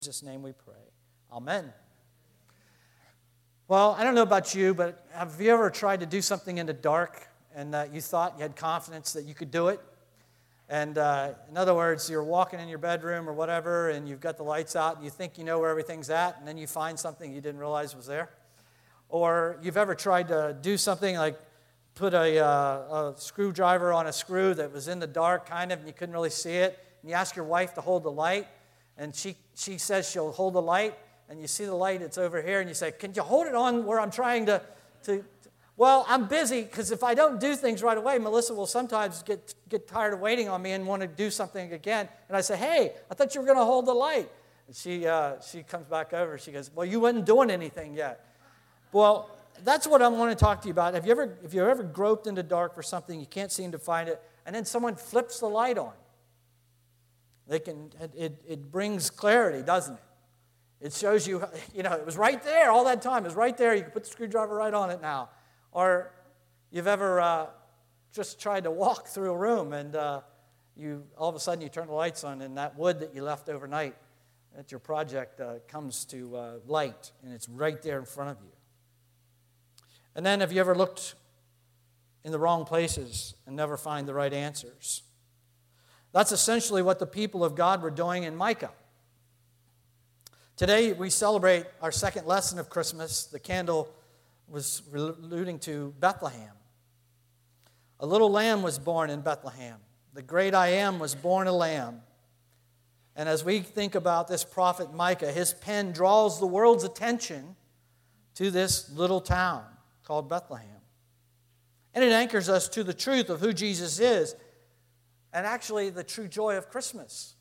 Jesus' name we pray. Amen. Well, I don't know about you, but have you ever tried to do something in the dark and you thought you had confidence that you could do it? And in other words, you're walking in your bedroom or whatever, and you've got the lights out, and you think you know where everything's at, and then you find something you didn't realize was there. Or you've ever tried to do something like put a screwdriver on a screw that was in the dark, kind of, and you couldn't really see it, and you ask your wife to hold the light, and she says she'll hold the light, and you see the light, it's over here, and you say, can you hold it on where I'm trying to well, I'm busy, because if I don't do things right away, Melissa will sometimes get tired of waiting on me and want to do something again. And I say, hey, I thought you were going to hold the light. And she comes back over. She goes, well, you wasn't doing anything yet. Well, that's what I want to talk to you about. Have you ever groped in the dark for something, you can't seem to find it, and then someone flips the light on? It brings clarity, doesn't it? It shows you, it was right there all that time. It was right there. You can put the screwdriver right on it now. Or you've ever just tried to walk through a room and you all of a sudden you turn the lights on and that wood that you left overnight at your project comes to light, and it's right there in front of you. And then have you ever looked in the wrong places and never find the right answers? That's essentially what the people of God were doing in Micah. Today we celebrate our second lesson of Christmas. The candle was alluding to Bethlehem. A little lamb was born in Bethlehem. The great I Am was born a lamb. And as we think about this prophet Micah, his pen draws the world's attention to this little town called Bethlehem. And it anchors us to the truth of who Jesus is, and actually the true joy of Christmas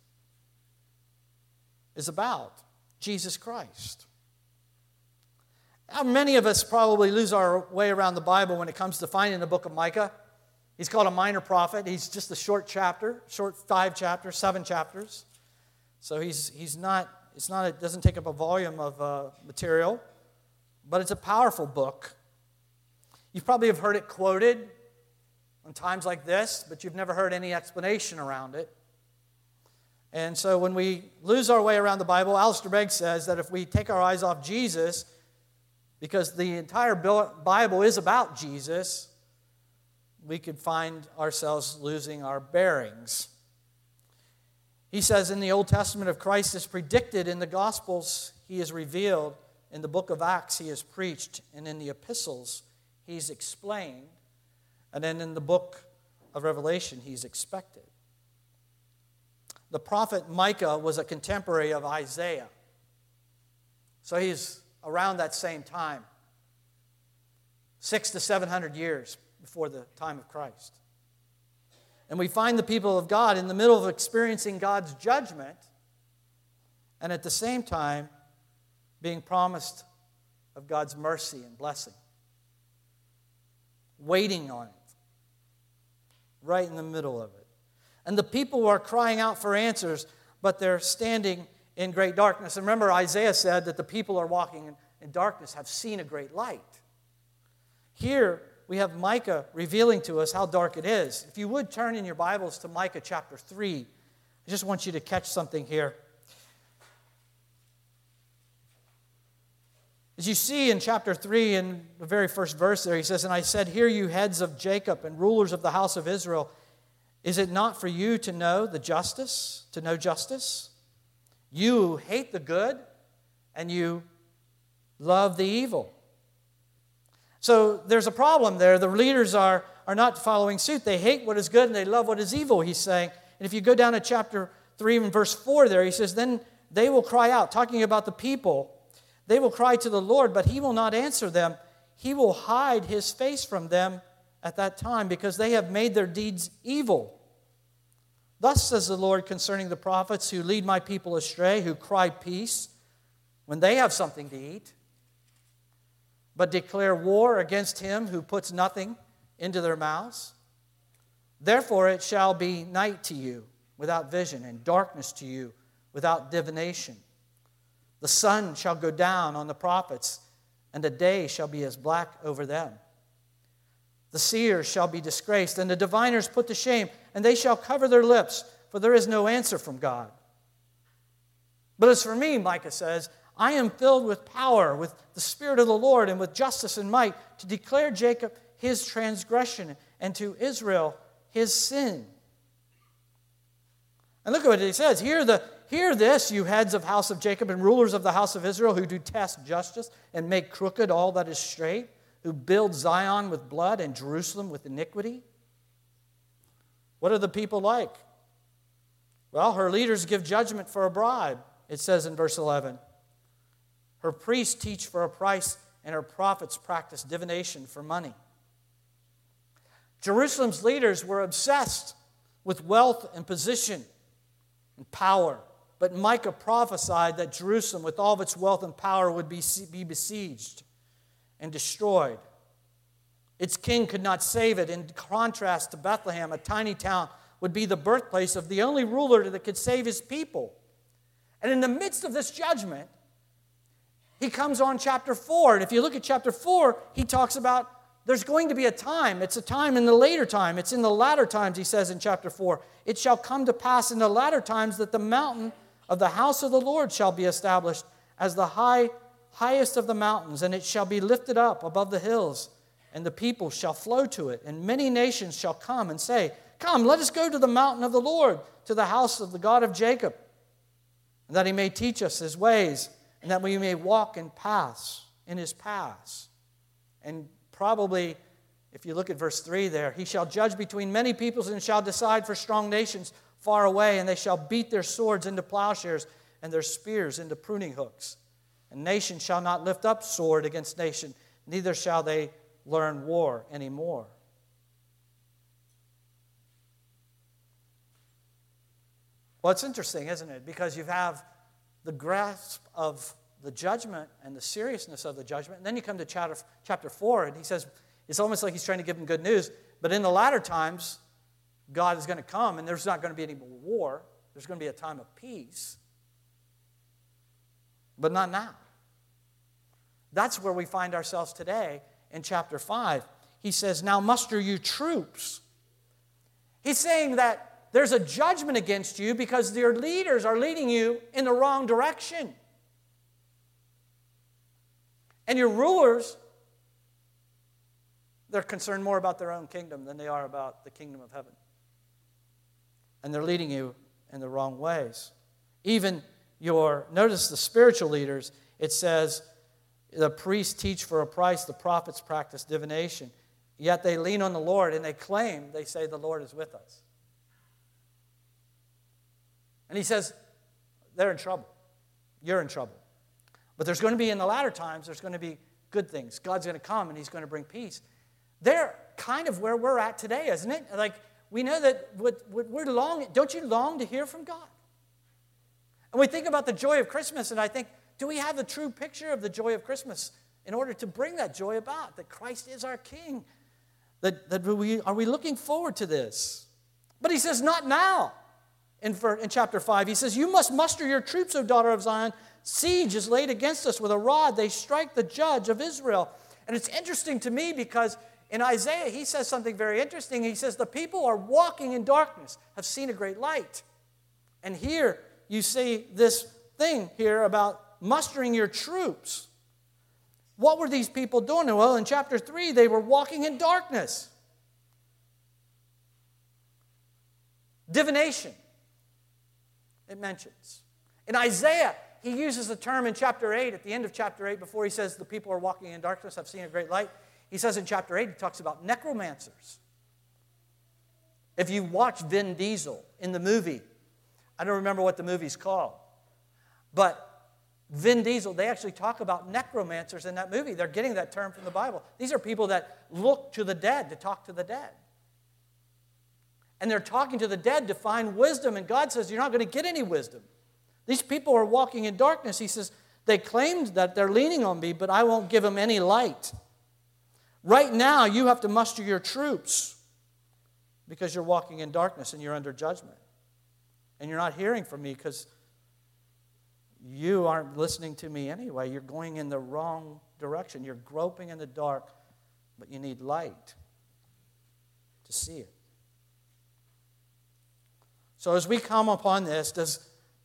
is about Jesus Christ. How many of us probably lose our way around the Bible when it comes to finding the book of Micah? He's called a minor prophet. He's just a short 7 chapters. So it doesn't take up a volume of material, but it's a powerful book. You probably have heard it quoted on times like this, but you've never heard any explanation around it. And so when we lose our way around the Bible, Alistair Begg says that if we take our eyes off Jesus, because the entire Bible is about Jesus, we could find ourselves losing our bearings. He says in the Old Testament of Christ is predicted, in the Gospels he is revealed, in the book of Acts he is preached, and in the epistles he's explained, and then in the book of Revelation he's expected. The prophet Micah was a contemporary of Isaiah. So he's around that same time, 600 to 700 years before the time of Christ. And we find the people of God in the middle of experiencing God's judgment, and at the same time being promised of God's mercy and blessing. Waiting on it. Right in the middle of it. And the people are crying out for answers, but they're standing in great darkness. And remember, Isaiah said that the people are walking in darkness have seen a great light. Here we have Micah revealing to us how dark it is. If you would turn in your Bibles to Micah chapter 3, I just want you to catch something here. As you see in chapter 3, in the very first verse there, he says, "And I said, hear you heads of Jacob and rulers of the house of Israel, is it not for you to know justice? You hate the good, and you love the evil." So there's a problem there. The leaders are not following suit. They hate what is good, and they love what is evil, he's saying. And if you go down to chapter 3 and verse 4 there, he says, "Then they will cry out," talking about the people. "They will cry to the Lord, but he will not answer them. He will hide his face from them at that time, because they have made their deeds evil. Thus says the Lord concerning the prophets who lead my people astray, who cry peace when they have something to eat, but declare war against him who puts nothing into their mouths. Therefore it shall be night to you without vision, and darkness to you without divination. The sun shall go down on the prophets, and the day shall be as black over them. The seers shall be disgraced, and the diviners put to shame, and they shall cover their lips, for there is no answer from God. But as for me, Micah says, I am filled with power, with the Spirit of the Lord, and with justice and might, to declare Jacob his transgression, and to Israel his sin. And look at what he says. Hear this, you heads of house of Jacob and rulers of the house of Israel, who do test justice and make crooked all that is straight, who build Zion with blood and Jerusalem with iniquity. What are the people like? Well, her leaders give judgment for a bribe, it says in verse 11. Her priests teach for a price, and her prophets practice divination for money. Jerusalem's leaders were obsessed with wealth and position and power. But Micah prophesied that Jerusalem, with all of its wealth and power, would be besieged and destroyed. Its king could not save it. In contrast to Bethlehem, a tiny town would be the birthplace of the only ruler that could save his people. And in the midst of this judgment, he comes on chapter 4. And if you look at chapter 4, he talks about there's going to be a time. It's a time in the later time. It's in the latter times, he says in chapter 4. It shall come to pass in the latter times that the mountain of the house of the Lord shall be established as the highest of the mountains, and it shall be lifted up above the hills, and the people shall flow to it. And many nations shall come and say, Come, let us go to the mountain of the Lord, to the house of the God of Jacob, and that he may teach us his ways, and that we may walk and pass in his paths. And probably, if you look at verse 3 there, he shall judge between many peoples and shall decide for strong nations far away, and they shall beat their swords into plowshares and their spears into pruning hooks. And nation shall not lift up sword against nation, neither shall they learn war anymore. Well, it's interesting, isn't it? Because you have the grasp of the judgment and the seriousness of the judgment. And then you come to chapter 4, and he says, it's almost like he's trying to give them good news. But in the latter times, God is going to come, and there's not going to be any more war. There's going to be a time of peace. But not now. That's where we find ourselves today in chapter 5. He says, now muster you troops. He's saying that there's a judgment against you because your leaders are leading you in the wrong direction. And your rulers, they're concerned more about their own kingdom than they are about the kingdom of heaven. And they're leading you in the wrong ways. Even notice the spiritual leaders, it says, the priests teach for a price, the prophets practice divination. Yet they lean on the Lord and they say the Lord is with us. And he says, they're in trouble. You're in trouble. But there's going to be, in the latter times, there's going to be good things. God's going to come and he's going to bring peace. They're kind of where we're at today, isn't it? Like, we know that we're longing. Don't you long to hear from God? And we think about the joy of Christmas, and I think, do we have the true picture of the joy of Christmas in order to bring that joy about, that Christ is our King? Are we looking forward to this? But he says, not now. In chapter 5, he says, you must muster your troops, O daughter of Zion. Siege is laid against us with a rod. They strike the judge of Israel. And it's interesting to me because in Isaiah, he says something very interesting. He says, the people are walking in darkness, have seen a great light. And here you see this thing here about mustering your troops. What were these people doing? Well, in chapter 3, they were walking in darkness. Divination, it mentions. In Isaiah, he uses the term in chapter 8, at the end of chapter 8, before he says the people are walking in darkness, have seen a great light. He says in chapter 8, he talks about necromancers. If you watch Vin Diesel in the movie, I don't remember what the movie's called, but Vin Diesel, they actually talk about necromancers in that movie. They're getting that term from the Bible. These are people that look to the dead to talk to the dead. And they're talking to the dead to find wisdom, and God says, you're not going to get any wisdom. These people are walking in darkness. He says, they claimed that they're leaning on me, but I won't give them any light. Right now, you have to muster your troops because you're walking in darkness and you're under judgment. And you're not hearing from me because you aren't listening to me anyway. You're going in the wrong direction. You're groping in the dark, but you need light to see it. So as we come upon this,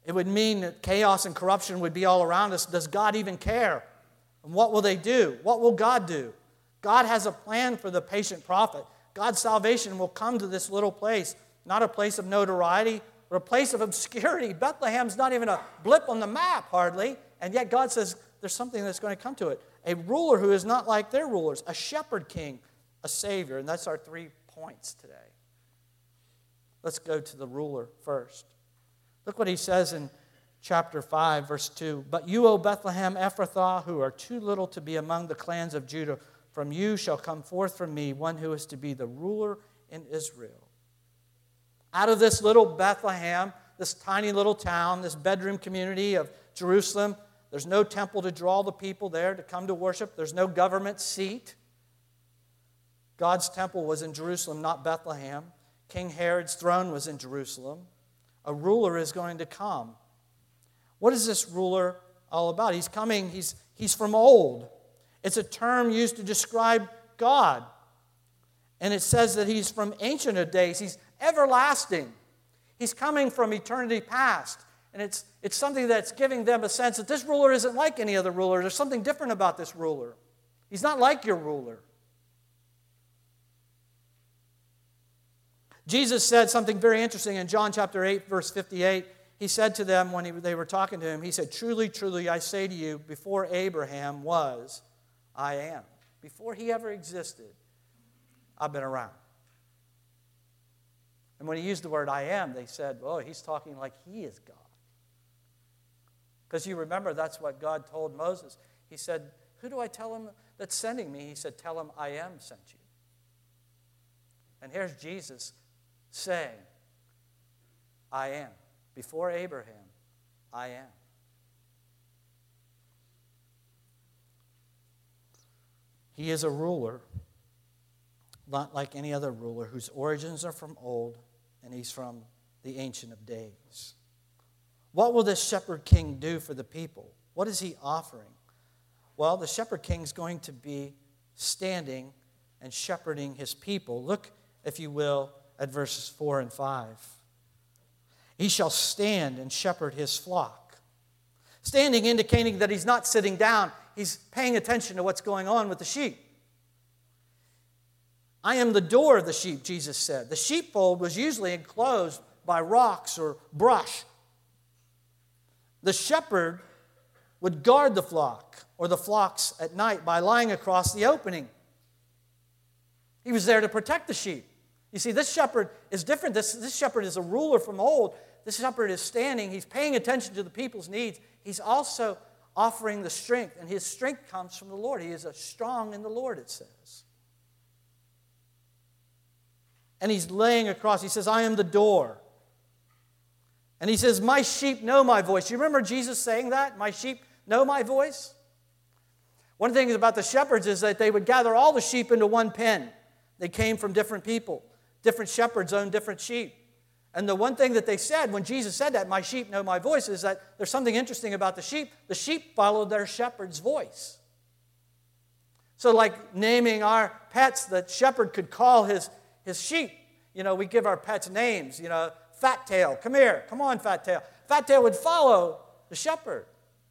It would mean that chaos and corruption would be all around us. Does God even care? And what will they do? What will God do? God has a plan for the patient prophet. God's salvation will come to this little place, not a place of notoriety, but a place of obscurity. Bethlehem's not even a blip on the map, hardly, and yet God says there's something that's going to come to it. A ruler who is not like their rulers, a shepherd king, a savior, and that's our 3 points today. Let's go to the ruler first. Look what he says in chapter 5, verse 2. But you, O Bethlehem Ephrathah, who are too little to be among the clans of Judah, from you shall come forth from me one who is to be the ruler in Israel. Out of this little Bethlehem, this tiny little town, this bedroom community of Jerusalem, there's no temple to draw the people there to come to worship. There's no government seat. God's temple was in Jerusalem, not Bethlehem. King Herod's throne was in Jerusalem. A ruler is going to come. What is this ruler all about? He's coming, he's from old. It's a term used to describe God. And it says that he's from ancient of days. He's everlasting. He's coming from eternity past. And it's something that's giving them a sense that this ruler isn't like any other ruler. There's something different about this ruler. He's not like your ruler. Jesus said something very interesting in John chapter 8, verse 58. He said to them when they were talking to him, he said, truly, truly, I say to you, before Abraham was, I am. Before he ever existed, I've been around. And when he used the word I am, they said, oh, he's talking like he is God. Because you remember that's what God told Moses. He said, who do I tell him that's sending me? He said, tell him I am sent you. And here's Jesus saying, I am. Before Abraham, I am. He is a ruler, not like any other ruler, whose origins are from old, and he's from the Ancient of Days. What will this shepherd king do for the people? What is he offering? Well, the shepherd king is going to be standing and shepherding his people. Look, if you will, at verses 4 and 5. He shall stand and shepherd his flock. Standing indicating that he's not sitting down. He's paying attention to what's going on with the sheep. I am the door of the sheep, Jesus said. The sheepfold was usually enclosed by rocks or brush. The shepherd would guard the flock or the flocks at night by lying across the opening. He was there to protect the sheep. You see, this shepherd is different. This shepherd is a ruler from old. This shepherd is standing. He's paying attention to the people's needs. He's also offering the strength, and his strength comes from the Lord. He is strong in the Lord, it says. And he's laying across. He says, I am the door. And he says, my sheep know my voice. You remember Jesus saying that? My sheep know my voice? One thing about the shepherds is that they would gather all the sheep into one pen. They came from different people. Different shepherds owned different sheep. And the one thing that they said when Jesus said that, my sheep know my voice, is that there's something interesting about the sheep. The sheep followed their shepherd's voice. So like naming our pets, the shepherd could call his sheep. You know, we give our pets names. You know, Fat Tail, come here. Come on, Fat Tail. Fat Tail would follow the shepherd.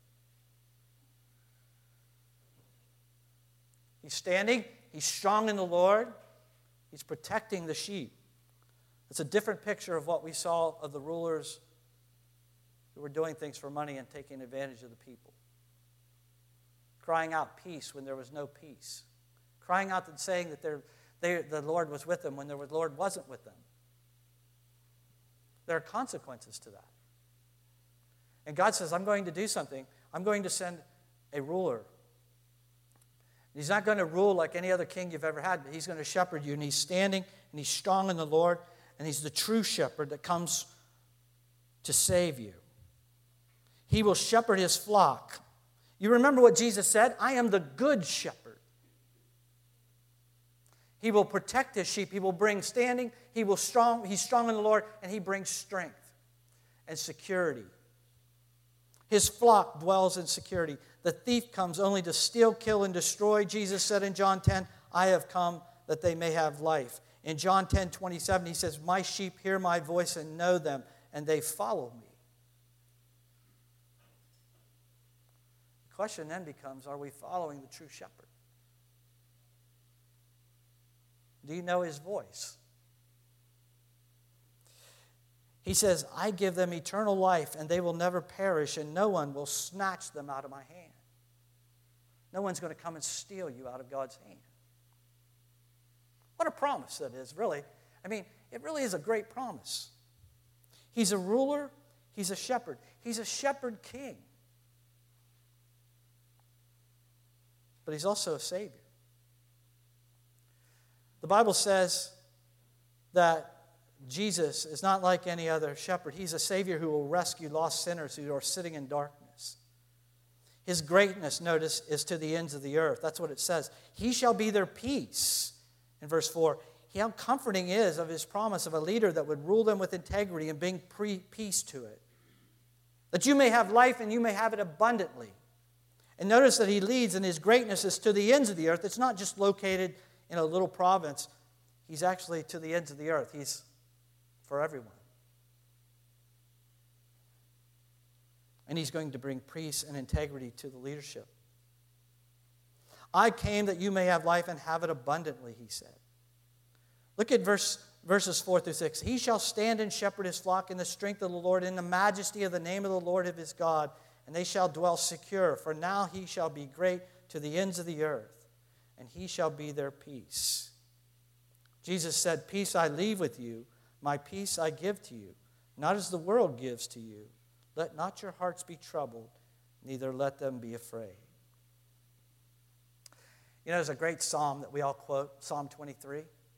He's standing. He's strong in the Lord. He's protecting the sheep. It's a different picture of what we saw of the rulers who were doing things for money and taking advantage of the people. Crying out peace when there was no peace. Crying out and saying that the Lord was with them when the Lord wasn't with them. There are consequences to that. And God says, I'm going to do something. I'm going to send a ruler. He's not going to rule like any other king you've ever had, but he's going to shepherd you. And he's standing, and he's strong in the Lord, and he's the true shepherd that comes to save you. He will shepherd his flock. You remember what Jesus said? I am the good shepherd. He will protect his sheep. He will bring standing. He's strong in the Lord, and he brings strength and security. His flock dwells in security. The thief comes only to steal, kill, and destroy. Jesus said in John 10, I have come that they may have life. In John 10:27, he says, my sheep hear my voice and know them, and they follow me. The question then becomes, are we following the true shepherd? Do you know his voice? He says, I give them eternal life, and they will never perish, and no one will snatch them out of my hand. No one's going to come and steal you out of God's hand. What a promise that is, really. I mean, it really is a great promise. He's a ruler. He's a shepherd. He's a shepherd king. But he's also a savior. The Bible says that Jesus is not like any other shepherd. He's a savior who will rescue lost sinners who are sitting in darkness. His greatness, notice, is to the ends of the earth. That's what it says. He shall be their peace. In verse 4, how comforting is of his promise of a leader that would rule them with integrity and bring peace to it. That you may have life and you may have it abundantly. And notice that he leads, and his greatness is to the ends of the earth. It's not just located in a little province. He's actually to the ends of the earth. He's for everyone. And he's going to bring peace and integrity to the leadership. I came that you may have life and have it abundantly, he said. Look at verses 4 through 6. He shall stand and shepherd his flock in the strength of the Lord, in the majesty of the name of the Lord of his God, and they shall dwell secure. For now he shall be great to the ends of the earth, and he shall be their peace. Jesus said, peace I leave with you, my peace I give to you, not as the world gives to you. Let not your hearts be troubled, neither let them be afraid. You know, there's a great psalm that we all quote, Psalm 23.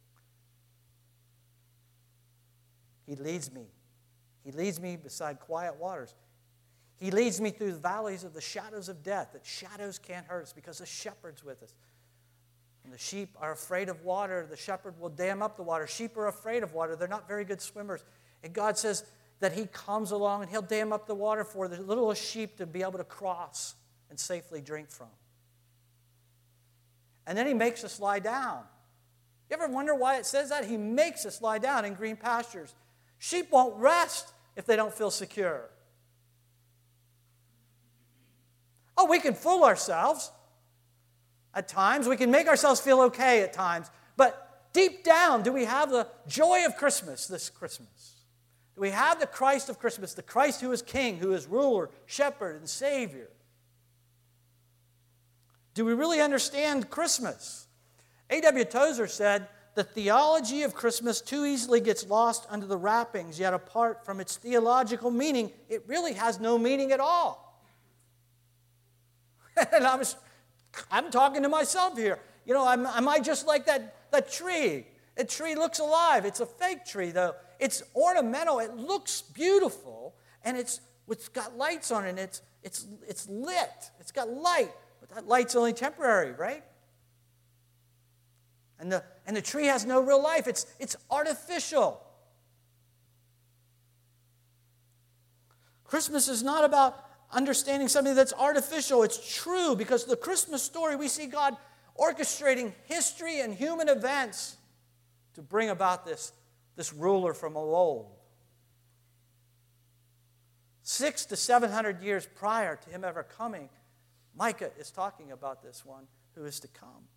He leads me. He leads me beside quiet waters. He leads me through the valleys of the shadows of death, that shadows can't hurt us because the shepherd's with us. When the sheep are afraid of water, the shepherd will dam up the water. Sheep are afraid of water. They're not very good swimmers. And God says that he comes along and he'll dam up the water for the littlest sheep to be able to cross and safely drink from. And then he makes us lie down. You ever wonder why it says that? He makes us lie down in green pastures. Sheep won't rest if they don't feel secure. Oh, we can fool ourselves at times. We can make ourselves feel okay at times. But deep down, do we have the joy of Christmas this Christmas? Do we have the Christ of Christmas, the Christ who is King, who is ruler, shepherd, and Savior? Do we really understand Christmas? A.W. Tozer said, the theology of Christmas too easily gets lost under the wrappings, yet apart from its theological meaning, it really has no meaning at all. And I'm talking to myself here. You know, am I just like that tree? A tree looks alive. It's a fake tree, though. It's ornamental. It looks beautiful, and it's got lights on it. And it's lit. It's got light, but that light's only temporary, right? And the tree has no real life. It's artificial. Christmas is not about understanding something that's artificial. It's true, because the Christmas story, we see God orchestrating history and human events to bring about this ruler from old. 600 to 700 years prior to him ever coming, Micah is talking about this one who is to come.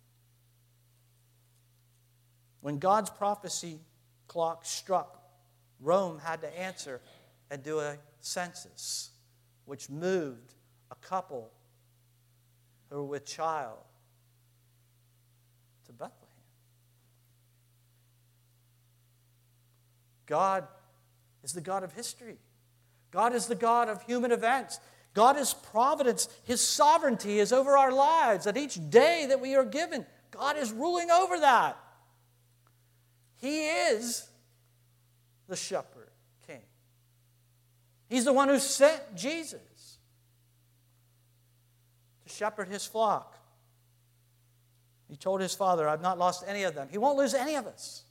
When God's prophecy clock struck, Rome had to answer and do a census, which moved a couple who were with child to Bethlehem. God is the God of history. God is the God of human events. God is providence. His sovereignty is over our lives. At each day that we are given, God is ruling over that. He is the shepherd king. He's the one who sent Jesus to shepherd his flock. He told his Father, I've not lost any of them. He won't lose any of us.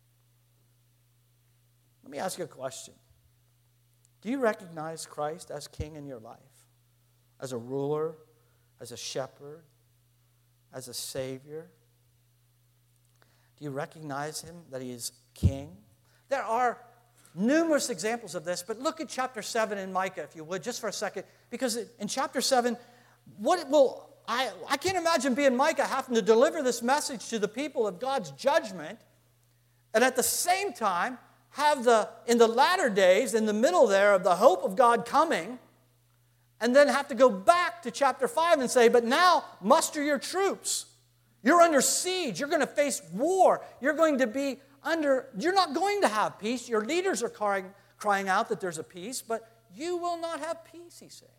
Let me ask you a question. Do you recognize Christ as king in your life? As a ruler, as a shepherd, as a savior? Do you recognize him, that he is king? There are numerous examples of this, but look at chapter 7 in Micah, if you would, just for a second, because in chapter 7, I can't imagine being Micah having to deliver this message to the people of God's judgment, and at the same time have in the latter days, in the middle there, of the hope of God coming, and then have to go back to chapter 5 and say, but now muster your troops. You're under siege. You're going to face war. You're not going to have peace. Your leaders are crying out that there's a peace, but you will not have peace, he's saying.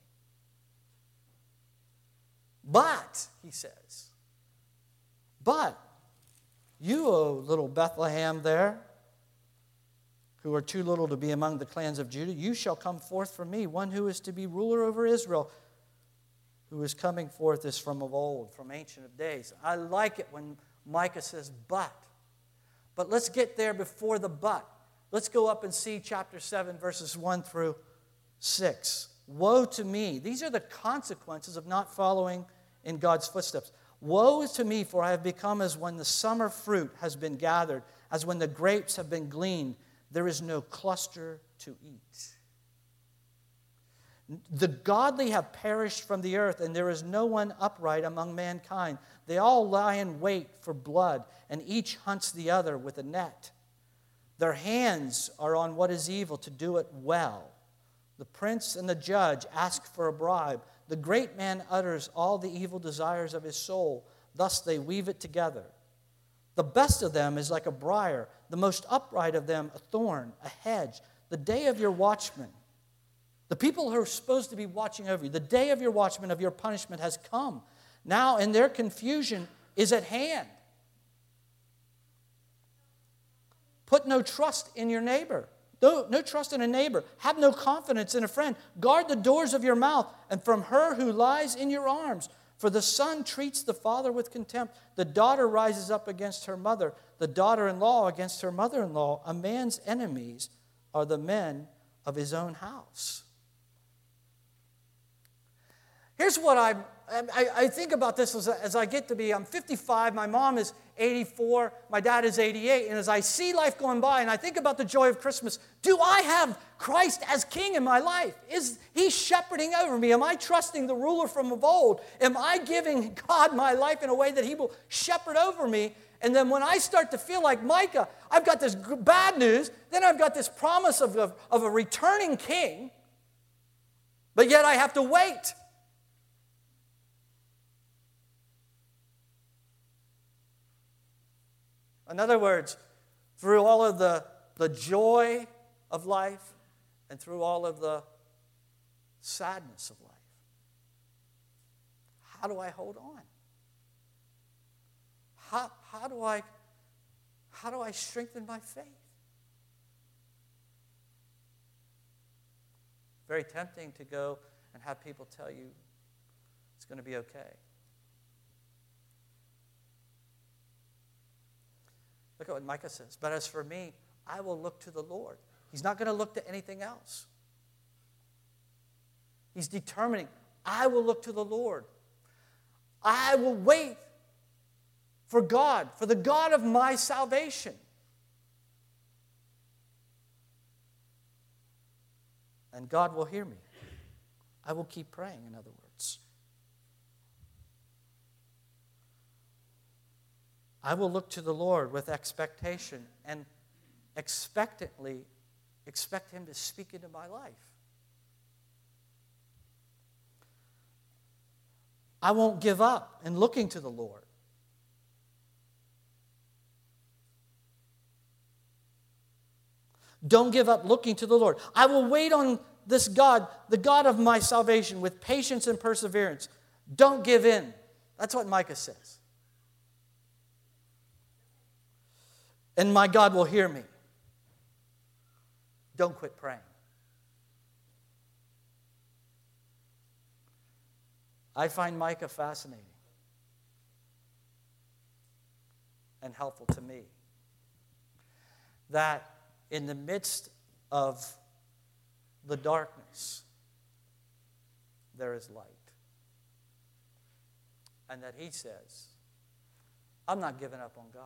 But, he says, but you, O little Bethlehem there, who are too little to be among the clans of Judah, you shall come forth from me, one who is to be ruler over Israel, who is coming forth is from of old, from ancient of days. I like it when Micah says, but. But let's get there before the but. Let's go up and see chapter 7, verses 1 through 6. Woe to me. These are the consequences of not following in God's footsteps. Woe is to me, for I have become as when the summer fruit has been gathered, as when the grapes have been gleaned. There is no cluster to eat. The godly have perished from the earth, and there is no one upright among mankind. They all lie in wait for blood, and each hunts the other with a net. Their hands are on what is evil to do it well. The prince and the judge ask for a bribe. The great man utters all the evil desires of his soul. Thus they weave it together. The best of them is like a briar, the most upright of them a thorn, a hedge. The day of your watchman, the people who are supposed to be watching over you, the day of your watchman of your punishment has come. Now, and their confusion is at hand. Put no trust in your neighbor. No trust in a neighbor. Have no confidence in a friend. Guard the doors of your mouth, and from her who lies in your arms. For the son treats the father with contempt. The daughter rises up against her mother. The daughter-in-law against her mother-in-law. A man's enemies are the men of his own house. Here's what I think about this as I get to be, I'm 55, my mom is 84, my dad is 88, and as I see life going by and I think about the joy of Christmas, do I have Christ as king in my life? Is he shepherding over me? Am I trusting the ruler from of old? Am I giving God my life in a way that he will shepherd over me? And then when I start to feel like Micah, I've got this bad news, then I've got this promise of a returning king, but yet I have to wait. In other words, through all of the joy of life and through all of the sadness of life, how do I hold on? How do I strengthen my faith? Very tempting to go and have people tell you it's going to be okay. Look at what Micah says. But as for me, I will look to the Lord. He's not going to look to anything else. He's determining, I will look to the Lord. I will wait for God, for the God of my salvation. And God will hear me. I will keep praying, in other words. I will look to the Lord with expectation and expectantly expect him to speak into my life. I won't give up in looking to the Lord. Don't give up looking to the Lord. I will wait on this God, the God of my salvation, with patience and perseverance. Don't give in. That's what Micah says. And my God will hear me. Don't quit praying. I find Micah fascinating and helpful to me. That in the midst of the darkness, there is light. And that he says, I'm not giving up on God.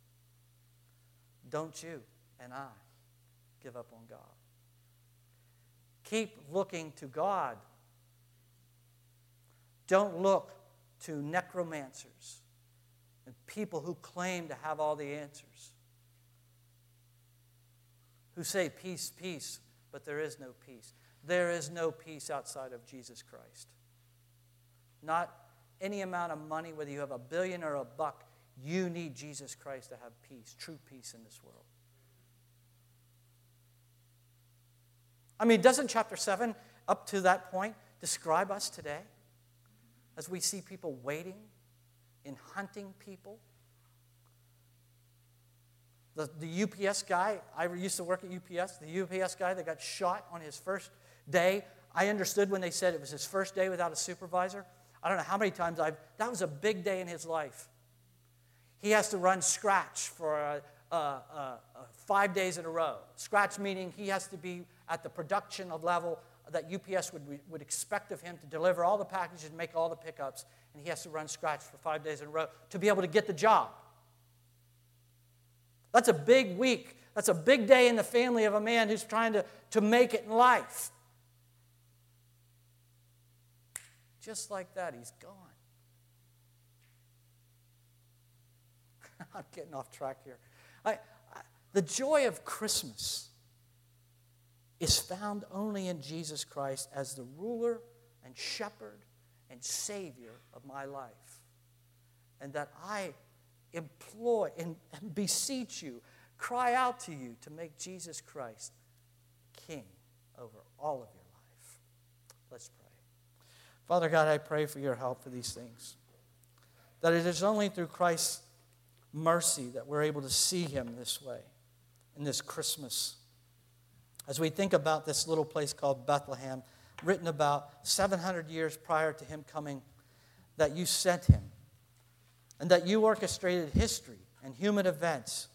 Don't you and I give up on God. Keep looking to God. Don't look to necromancers and people who claim to have all the answers, who say peace, peace, but there is no peace. There is no peace outside of Jesus Christ. Not any amount of money, whether you have $1 billion or $1, you need Jesus Christ to have peace, true peace in this world. I mean, doesn't chapter 7, up to that point, describe us today? As we see people waiting and hunting people. The UPS guy, I used to work at UPS, the UPS guy that got shot on his first day, I understood when they said it was his first day without a supervisor. I don't know how many times that was a big day in his life. He has to run scratch for 5 days in a row. Scratch meaning he has to be at the production level that UPS would expect of him to deliver all the packages, make all the pickups, and he has to run scratch for 5 days in a row to be able to get the job. That's a big week. That's a big day in the family of a man who's trying to make it in life. Just like that, he's gone. I'm getting off track here. The joy of Christmas is found only in Jesus Christ as the ruler and shepherd and Savior of my life. And that I implore and beseech you, cry out to you to make Jesus Christ King over all of your life. Let's pray. Father God, I pray for your help for these things. That it is only through Christ's mercy that we're able to see him this way in this Christmas. As we think about this little place called Bethlehem, written about 700 years prior to him coming, that you sent him, and that you orchestrated history and human events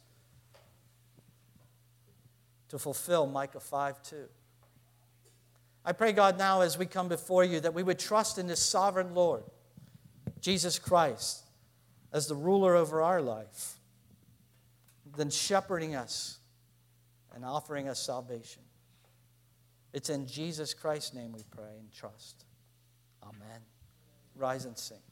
to fulfill Micah 5:2. I pray, God, now as we come before you, that we would trust in this sovereign Lord, Jesus Christ, as the ruler over our life, then shepherding us and offering us salvation. It's in Jesus Christ's name we pray and trust. Amen. Rise and sing.